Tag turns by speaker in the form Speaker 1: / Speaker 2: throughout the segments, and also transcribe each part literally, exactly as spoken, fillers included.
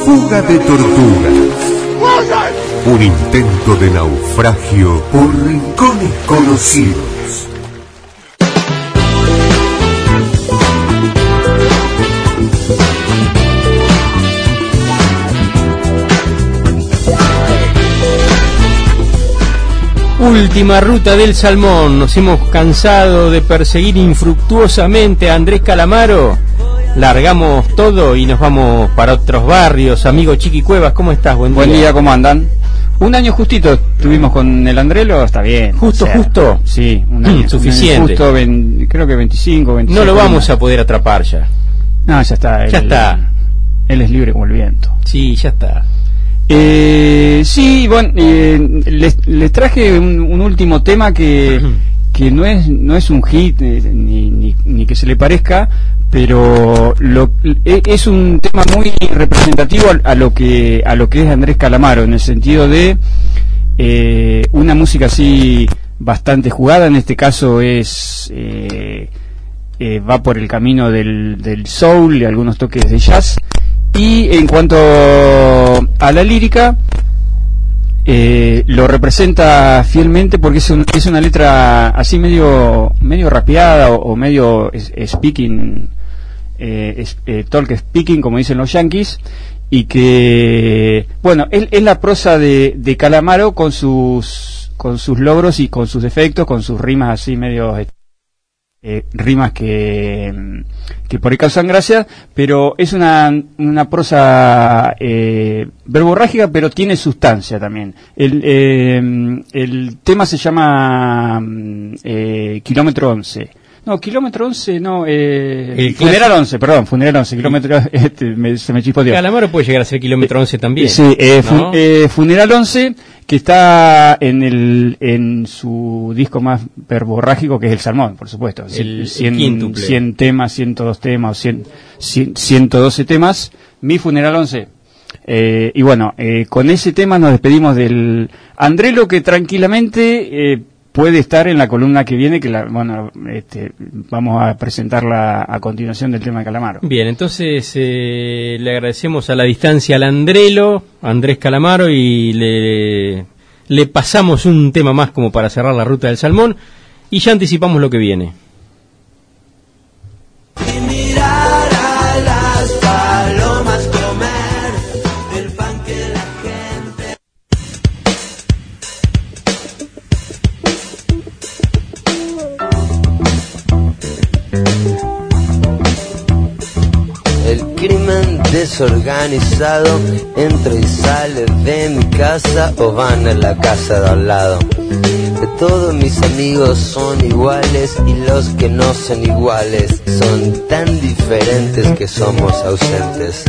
Speaker 1: fuga de tortugas. Un intento de naufragio por rincones conocidos.
Speaker 2: Última ruta del salmón. Nos hemos cansado de perseguir infructuosamente a Andrés Calamaro. Largamos todo y nos vamos para otros barrios. Amigo Chiqui Cuevas, ¿cómo estás? Buen día.
Speaker 3: Buen día, ¿cómo andan? Un año justito estuvimos con el Andrelo, está bien.
Speaker 2: ¿Justo, o sea, justo?
Speaker 3: Sí, un año.
Speaker 2: Mm, suficiente.
Speaker 3: Un año justo, ven, creo que veinticinco, veintiséis.
Speaker 2: No lo vamos a poder atrapar ya.
Speaker 3: No, ya está. Él,
Speaker 2: ya está.
Speaker 3: Él es libre como el viento.
Speaker 2: Sí, ya está.
Speaker 3: Eh, sí, bueno, eh, les, les traje un, un último tema que, que no es no es un hit eh, ni, ni, ni que se le parezca, pero lo, es un tema muy representativo a, a lo que a lo que es Andrés Calamaro, en el sentido de eh, una música así bastante jugada. En este caso es eh, eh, va por el camino del, del soul y algunos toques de jazz. Y en cuanto a la lírica, eh, lo representa fielmente porque es, un, es una letra así medio medio rapeada o, o medio es, speaking, eh, es, eh, talk speaking, como dicen los yankees, y que, bueno, es, es la prosa de, de Calamaro con sus con sus logros y con sus defectos, con sus rimas así medio... Eh, rimas que, que por ahí causan gracia, pero es una, una prosa eh, verborrágica, pero tiene sustancia también. El, eh, el tema se llama eh, Kilómetro once. No, Kilómetro once, no, eh, Funeral once, perdón, Funeral once, Kilómetro, este, me, se me chispoteó.
Speaker 2: Calamaro puede llegar a ser Kilómetro once también.
Speaker 3: Sí, eh,
Speaker 2: ¿no?
Speaker 3: fu, eh, Funeral once, que está en el en su disco más verborrágico, que es El Salmón, por supuesto.
Speaker 2: El,
Speaker 3: cien,
Speaker 2: el quíntuple.
Speaker 3: cien temas, ciento dos temas, cien, cien, ciento doce temas. Mi Funeral once. Eh, y bueno, eh, con ese tema nos despedimos del Andrelo, que tranquilamente... Eh, puede estar en la columna que viene, que la, bueno, este, vamos a presentarla a continuación del tema de Calamaro.
Speaker 2: Bien, entonces eh, le agradecemos a la distancia al Andrelo, Andrés Calamaro, y le, le pasamos un tema más como para cerrar la ruta del salmón, y ya anticipamos lo que viene.
Speaker 4: Y mirar a las palomas comer el pan que la gente... El crimen desorganizado entra y sale de mi casa o van a la casa de al lado. De todos mis amigos son iguales y los que no son iguales son tan diferentes que somos ausentes.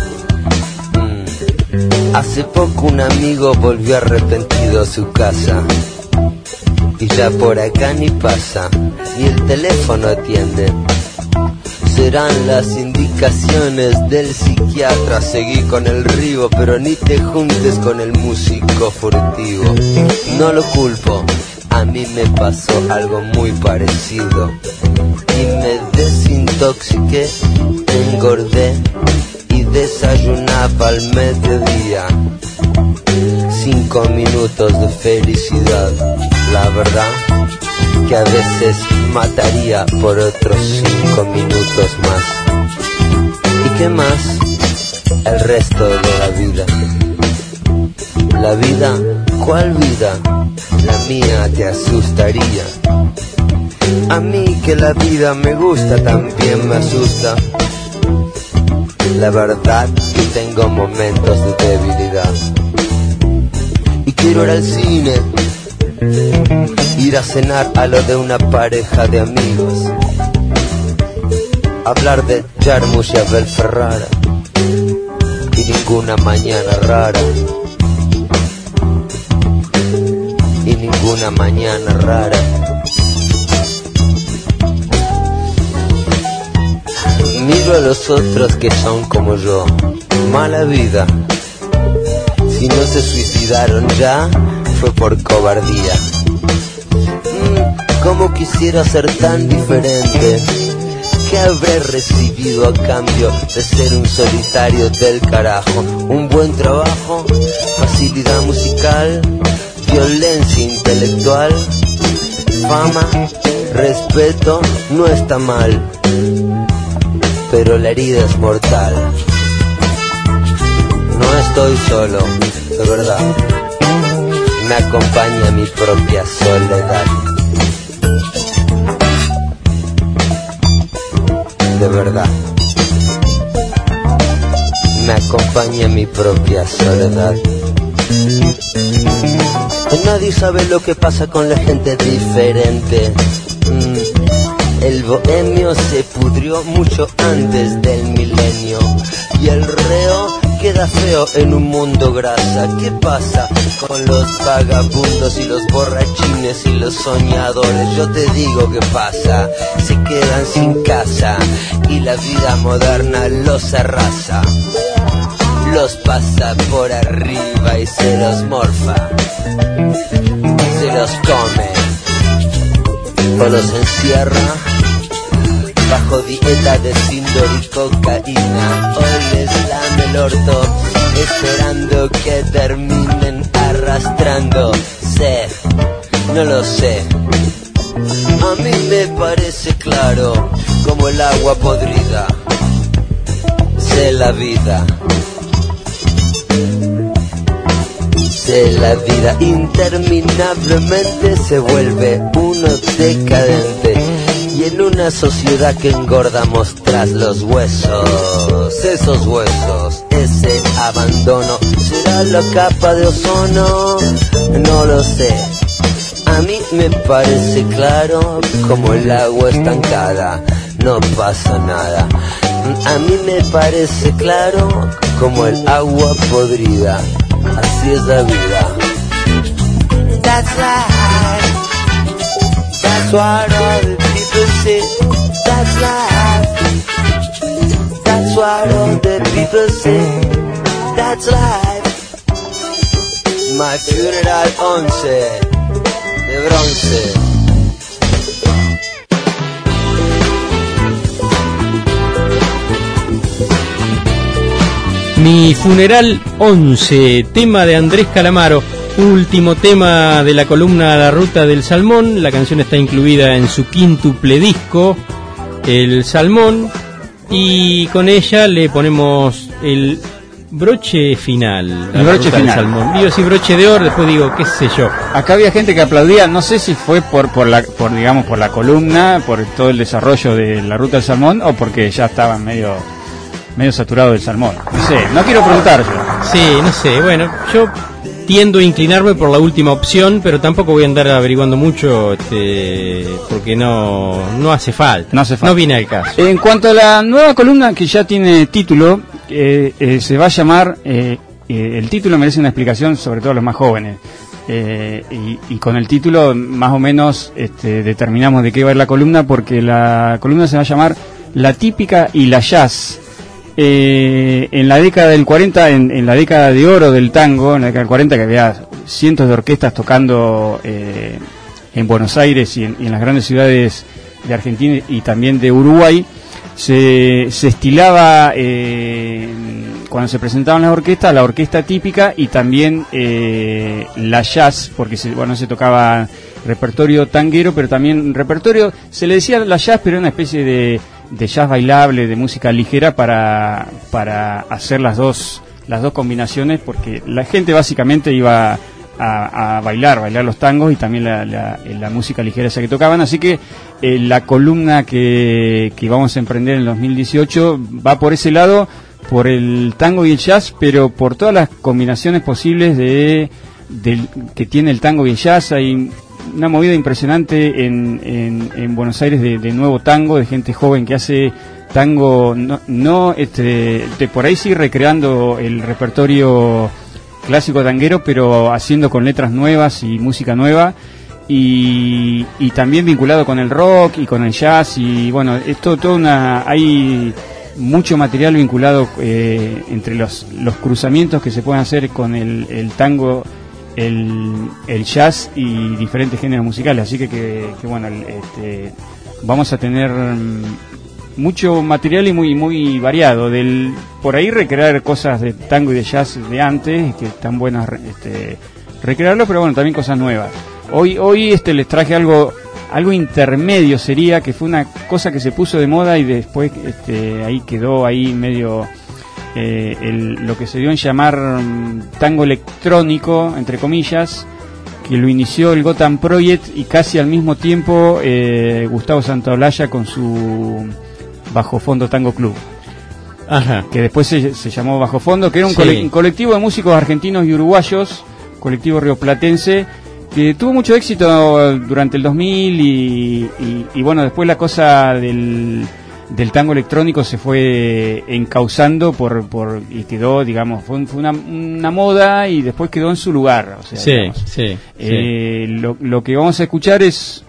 Speaker 4: Mm. Hace poco un amigo volvió arrepentido a su casa y ya por acá ni pasa, ni el teléfono atiende. Serán las indicaciones del psiquiatra, seguí con el río, pero ni te juntes con el músico furtivo. No lo culpo, a mí me pasó algo muy parecido y me desintoxiqué, engordé y desayunaba al mediodía. Cinco minutos de felicidad, la verdad que a veces mataría por otros cinco minutos más. ¿Y qué más? El resto de la vida. La vida, ¿cuál vida? La mía te asustaría. A mí que la vida me gusta, también me asusta. La verdad que tengo momentos de debilidad. Y quiero ir al cine, ir a cenar a lo de una pareja de amigos, hablar de Jarmusch y Abel Ferrara y ninguna mañana rara, y ninguna mañana rara. Miro a los otros que son como yo, mala vida. Si no se suicidaron ya, fue por cobardía. Mm, como quisiera ser tan diferente, ¿qué habré recibido a cambio de ser un solitario del carajo? Un buen trabajo, facilidad musical, violencia intelectual, fama, respeto, no está mal, pero la herida es mortal. No estoy solo, de verdad, me acompaña mi propia soledad. De verdad, me acompaña mi propia soledad. Nadie sabe lo que pasa con la gente diferente. Mm, el bohemio se pudrió mucho antes del milenio y el reo queda feo en un mundo grasa. ¿Qué pasa con los vagabundos y los borrachines y los soñadores? Yo te digo qué pasa, se quedan sin casa y la vida moderna los arrasa, los pasa por arriba y se los morfa, se los come o los encierra bajo dieta de Sindor y cocaína, o les lame el orto esperando que terminen arrastrándose. No lo sé, a mí me parece claro como el agua podrida, sé la vida, sé la vida, interminablemente se vuelve uno decadente. Y en una sociedad que engordamos tras los huesos, esos huesos, ese abandono, ¿será la capa de ozono? No lo sé. A mí me parece claro como el agua estancada, no pasa nada. A mí me parece claro como el agua podrida, así es la vida. That's life. That's what all the people say. That's life. That's what all the people say. That's life. My funeral once de bronce.
Speaker 2: Mi funeral once, tema de Andrés Calamaro. Último tema de la columna La Ruta del Salmón. La canción está incluida en su quíntuple disco, El Salmón, y con ella le ponemos el broche final.
Speaker 3: El broche final.
Speaker 2: Salmón. Digo, si broche de oro, después digo, qué sé yo.
Speaker 3: Acá había gente que aplaudía, no sé si fue por por la por digamos por la columna, por todo el desarrollo de La Ruta del Salmón, o porque ya estaban medio medio saturados del salmón. No sé, no quiero preguntar yo.
Speaker 2: Sí, no sé, bueno, yo tiendo a inclinarme por la última opción, pero tampoco voy a andar averiguando mucho, este, porque no no hace falta.
Speaker 3: No hace falta.
Speaker 2: No viene al caso.
Speaker 3: En cuanto a la nueva columna, que ya tiene título, eh, eh, se va a llamar, eh, eh, el título merece una explicación, sobre todo a los más jóvenes. Eh, y, y con el título más o menos este, determinamos de qué va a ir la columna, porque la columna se va a llamar La Típica y la Jazz. Eh, en la década del cuarenta, en, en la década de oro del tango, en la década del cuarenta, que había cientos de orquestas tocando eh, en Buenos Aires y en, y en las grandes ciudades de Argentina y también de Uruguay, se, se estilaba, eh, cuando se presentaban las orquestas, la orquesta típica y también eh, la jazz, porque se, bueno, se tocaba repertorio tanguero, pero también repertorio, se le decía la jazz, pero era una especie de de jazz bailable, de música ligera, para para hacer las dos las dos combinaciones, porque la gente básicamente iba a, a bailar, bailar los tangos y también la, la, la música ligera esa que tocaban, así que eh, la columna que, que vamos a emprender en el dos mil dieciocho va por ese lado, por el tango y el jazz, pero por todas las combinaciones posibles de, de que tiene el tango y el jazz. Hay una movida impresionante en, en, en Buenos Aires de, de nuevo tango, de gente joven que hace tango, no, no este, de por ahí sí recreando el repertorio clásico tanguero, pero haciendo con letras nuevas y música nueva, y, y también vinculado con el rock y con el jazz, y bueno, esto toda una, hay mucho material vinculado eh, entre los, los cruzamientos que se pueden hacer con el, el tango, El, el jazz y diferentes géneros musicales, así que, que, que bueno, el, este, vamos a tener mucho material y muy muy variado. Del por ahí recrear cosas de tango y de jazz de antes, que están buenas este, recrearlo, pero bueno, también cosas nuevas. Hoy hoy este les traje algo algo intermedio, sería que fue una cosa que se puso de moda y después este, ahí quedó ahí medio eh, el, lo que se dio en llamar um, tango electrónico, entre comillas, que lo inició el Gotham Project y casi al mismo tiempo eh, Gustavo Santaolalla con su Bajo Fondo Tango Club.
Speaker 2: Ajá.
Speaker 3: Que después se, se llamó Bajo Fondo, que era un,
Speaker 2: sí.
Speaker 3: cole, un colectivo de músicos argentinos y uruguayos, colectivo rioplatense, que tuvo mucho éxito durante el dos mil y, y, y bueno, después la cosa del, del tango electrónico se fue encauzando por, por y quedó, digamos, fue, fue una, una moda y después quedó en su lugar. O sea,
Speaker 2: sí,
Speaker 3: digamos.
Speaker 2: sí,
Speaker 3: eh,
Speaker 2: sí.
Speaker 3: Lo, lo que vamos a escuchar es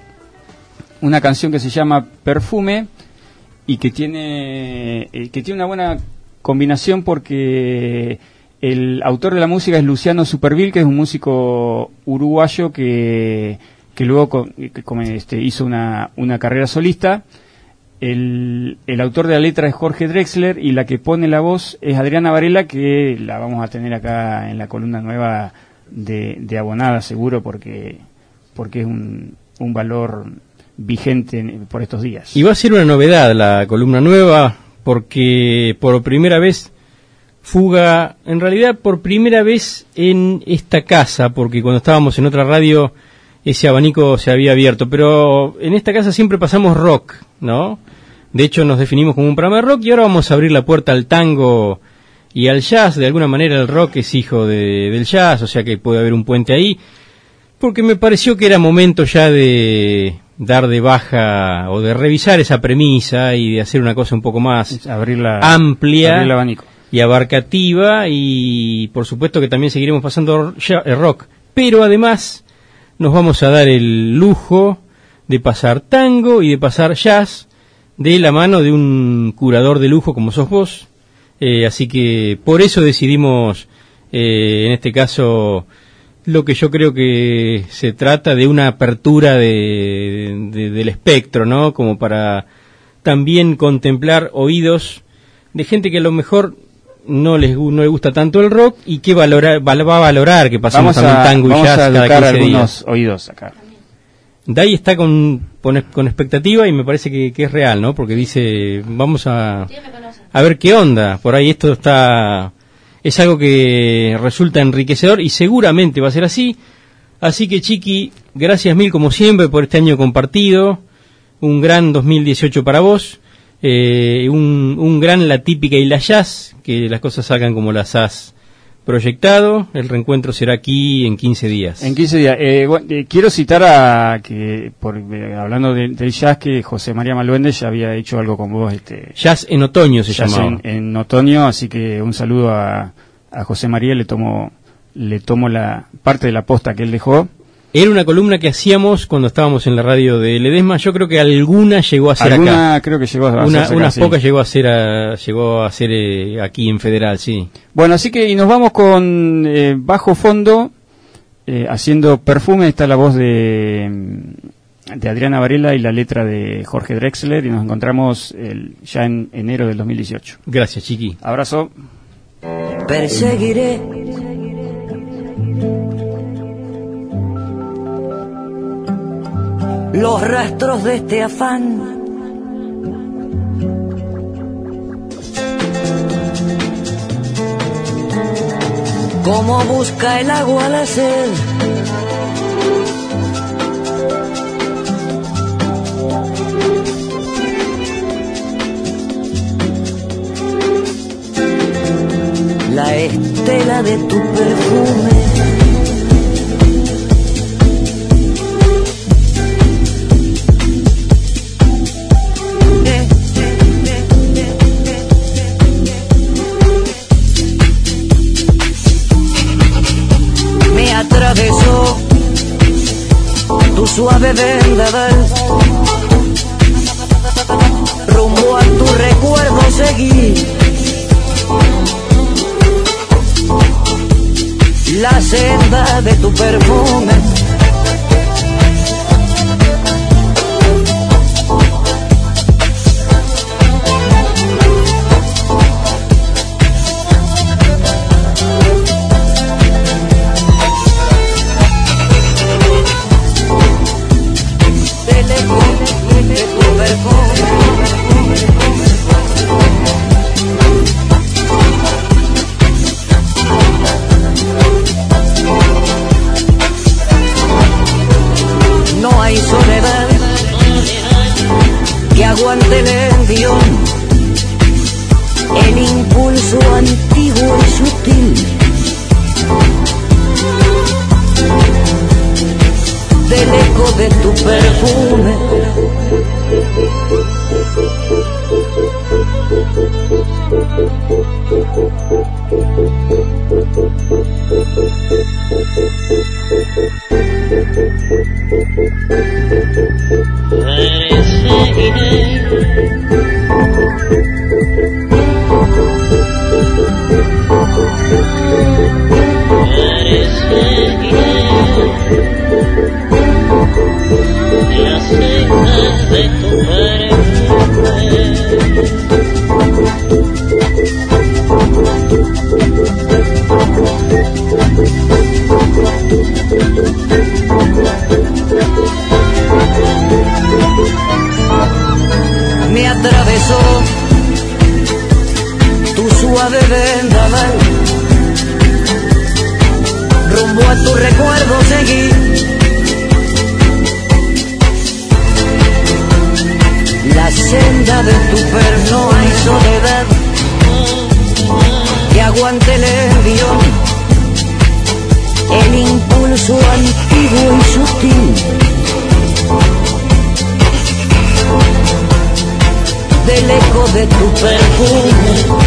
Speaker 3: una canción que se llama Perfume y que tiene eh, que tiene una buena combinación porque el autor de la música es Luciano Superville, que es un músico uruguayo que, que luego con, que, como este, hizo una, una carrera solista. El, el autor de la letra es Jorge Drexler y la que pone la voz es Adriana Varela, que la vamos a tener acá en la columna nueva de, de Abonada, seguro, porque, porque es un, un valor vigente por estos días.
Speaker 2: Y va a ser una novedad la columna nueva, porque por primera vez fuga, en realidad por primera vez en esta casa, porque cuando estábamos en otra radio ese abanico se había abierto, pero en esta casa siempre pasamos rock, ¿no? De hecho nos definimos como un programa de rock y ahora vamos a abrir la puerta al tango y al jazz. De alguna manera el rock es hijo de, del jazz, o sea que puede haber un puente ahí, porque me pareció que era momento ya de dar de baja o de revisar esa premisa y de hacer una cosa un poco más
Speaker 3: abrir la,
Speaker 2: amplia
Speaker 3: abrir el abanico
Speaker 2: y abarcativa, y por supuesto que también seguiremos pasando rock, pero además nos vamos a dar el lujo de pasar tango y de pasar jazz de la mano de un curador de lujo como sos vos, eh, así que por eso decidimos eh, en este caso lo que yo creo que se trata de una apertura de, de, del espectro, ¿no? Como para también contemplar oídos de gente que a lo mejor no les no le gusta tanto el rock y que valora, va a valorar que pasamos
Speaker 3: vamos
Speaker 2: también
Speaker 3: a,
Speaker 2: tango y
Speaker 3: vamos
Speaker 2: jazz
Speaker 3: a
Speaker 2: cada
Speaker 3: educar
Speaker 2: quince
Speaker 3: algunos
Speaker 2: días.
Speaker 3: Oídos acá.
Speaker 2: Dai está con, con, con expectativa y me parece que, que es real, ¿no? Porque dice, vamos a, a ver qué onda. Por ahí esto está, es algo que resulta enriquecedor y seguramente va a ser así. Así que, Chiqui, gracias mil como siempre por este año compartido. Un gran dos mil dieciocho para vos. Eh, un, un gran La Típica y la Jazz, que las cosas salgan como las has proyectado. El reencuentro será aquí en quince días.
Speaker 3: En quince días. Eh, bueno, eh, quiero citar a que, por, eh, hablando de, del jazz, que José María Maluende ya había hecho algo con vos. Este,
Speaker 2: Jazz en otoño se
Speaker 3: jazz
Speaker 2: llamaba.
Speaker 3: En, en otoño, así que un saludo a, a José María, le tomo, le tomo la parte de la posta que él dejó.
Speaker 2: Era una columna que hacíamos cuando estábamos en la radio de Ledesma. Yo creo que alguna llegó a ser
Speaker 3: alguna
Speaker 2: acá.
Speaker 3: creo que llegó a
Speaker 2: una,
Speaker 3: hacerse
Speaker 2: unas
Speaker 3: acá,
Speaker 2: pocas
Speaker 3: sí.
Speaker 2: llegó a ser a, llegó a ser eh, aquí en Federal, sí.
Speaker 3: Bueno, así que y nos vamos con eh, Bajo Fondo, eh, haciendo Perfume. Está la voz de, de Adriana Varela y la letra de Jorge Drexler, y nos encontramos el, ya en enero del dos mil dieciocho.
Speaker 2: Gracias, Chiqui.
Speaker 3: Abrazo.
Speaker 4: Perseguiré los rastros de este afán, como busca el agua la sed, la estela de tu perfume. Atravesó tu suave vendaval, rumbo a tu recuerdo seguí, la senda de tu perfume.
Speaker 5: Rumbo a tu recuerdo seguí. La senda de tu per no hay soledad que aguante el envión, el impulso antiguo y sutil del eco de tu perfume.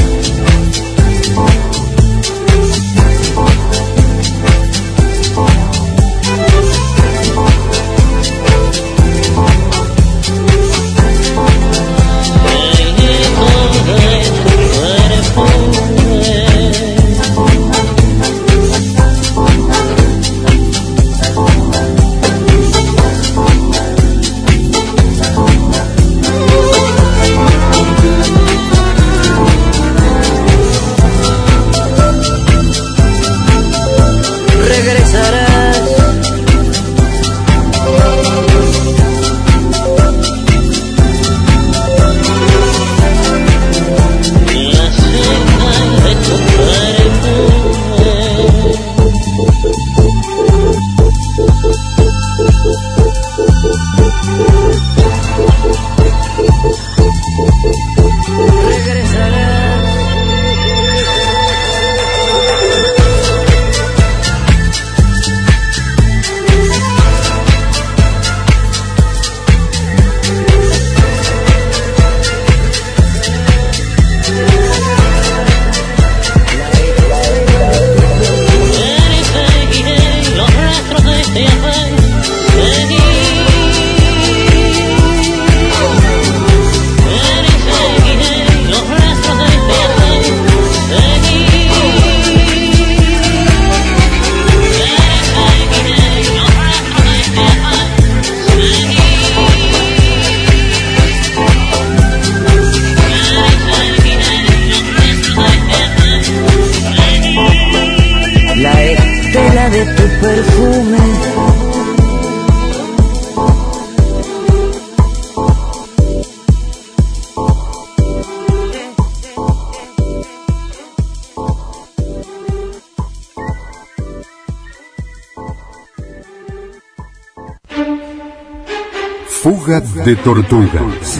Speaker 1: Fuga de Tortugas,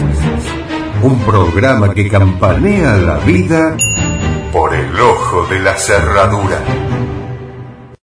Speaker 1: un programa que campanea la vida por el ojo de la cerradura.